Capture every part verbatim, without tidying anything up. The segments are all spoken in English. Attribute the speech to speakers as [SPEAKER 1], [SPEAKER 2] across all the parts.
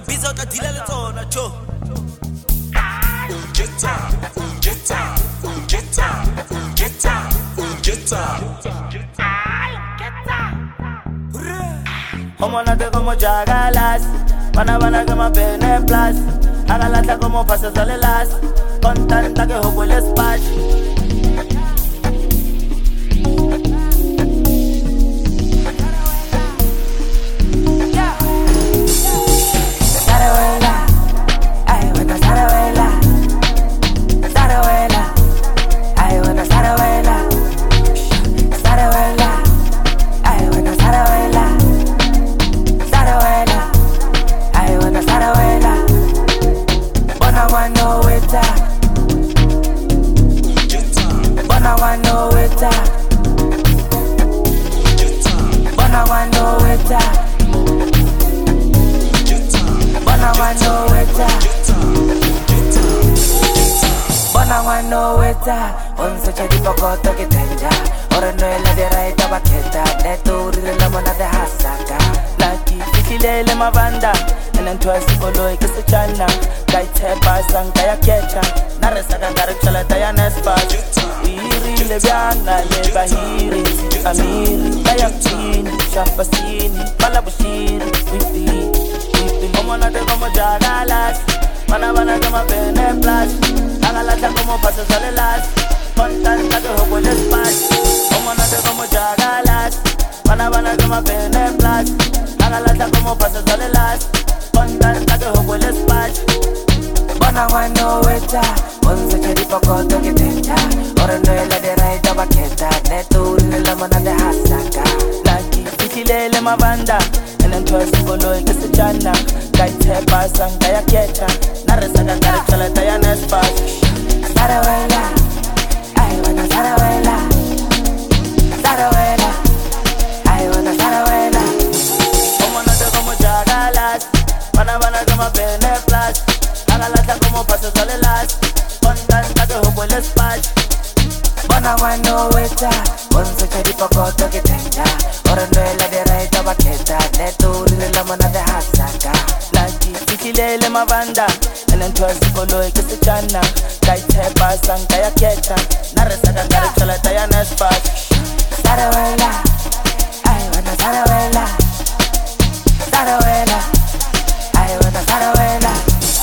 [SPEAKER 1] biza uta dila le tsona cho
[SPEAKER 2] Get up, get up, get up, get up, get up.
[SPEAKER 3] Como nate como jagalas, pana pana como pene plus. Agalata como pasas alelas, con tanta que juego el espacio. Once c'è di poco che tenga, ora noi la direi da bacchetta, neturi la mona de hasaka. Lucky, fikile le mavanda, e non tu esi colui che si channa, dai te pasan kaya kecha, naresa gangare chala daya nespas. Iri le bianga le bahiri, amiri, daya chini, champasini, malabushiri, wifi, wifi. Como nate como jagalas, mana mana como bene plus. Agalata como pasas alelas, con tanta que juego el espacio. Como nate como jagalas, pana pana como pene plus. Agalata como pasas alelas, con tanta que juego el espacio. Bona wano weta, once c'è di poco che tenga. Ora noi la direi da bacchetta, neturi la mona de hasaka. Lucky, fikile le mavanda, e non tu esi colui che si channa. Dai te pasan kaya kecha, naresa gangare chala daya nespas. Sarawela, I wanna Sarawela, Sarawela, I wanna Sarawela. Como no te como jagalas, pana pana como pene plus. Agalata como pasas alelas, con tanta que juego el espacio. Bona wano weta, once c'è di poco che tenga. Ora noi la direi da bacchetta, neturi la mona de hasaka. Lucky, fikile le mavanda, e non tu esi colui che si channa. Dai te pasan kaya kecha, naresa gangare chala daya nespas. Sarawela, I wanna Sarawela, Sarawela, I wanna Sarawela.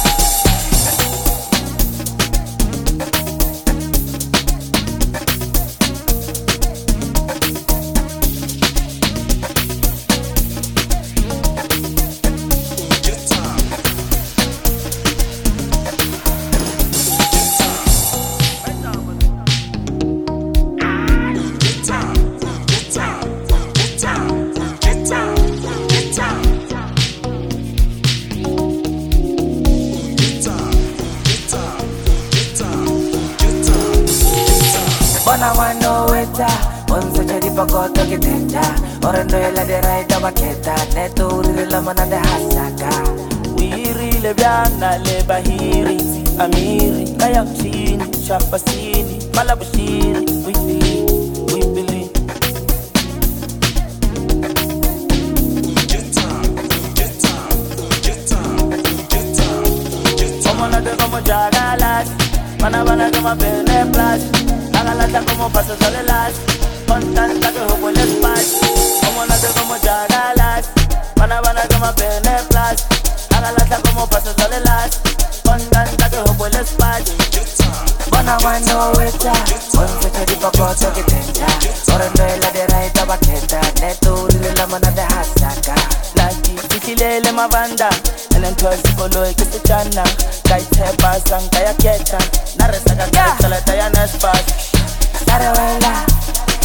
[SPEAKER 3] Bona wano weta, once c'è di poco che tenga. Ora noi la direi da bacchetta, neturi la mona de hasaka. Wiri le bianga le bahiri, amiri, kaya chini, champasini, malabushiri, wifi, wifili. Como no te como jagalas, pana pana como pene plus. Agalata como pasas alelas, con tanta que juego el espacio. Como nate como jagalas, pana pana como pene plus. Agalata como pasas alelas, con tanta que juego el espacio. Bona wano weta, once c'è di poco che tenga. Ora noi la direi da bacchetta, neturi la mona de hasaka. Lucky, fikile le mavanda, e non tu esi colui che si channa. Dai te pasan kaya kecha, naresa gangare chala daya nespas. Sarawela,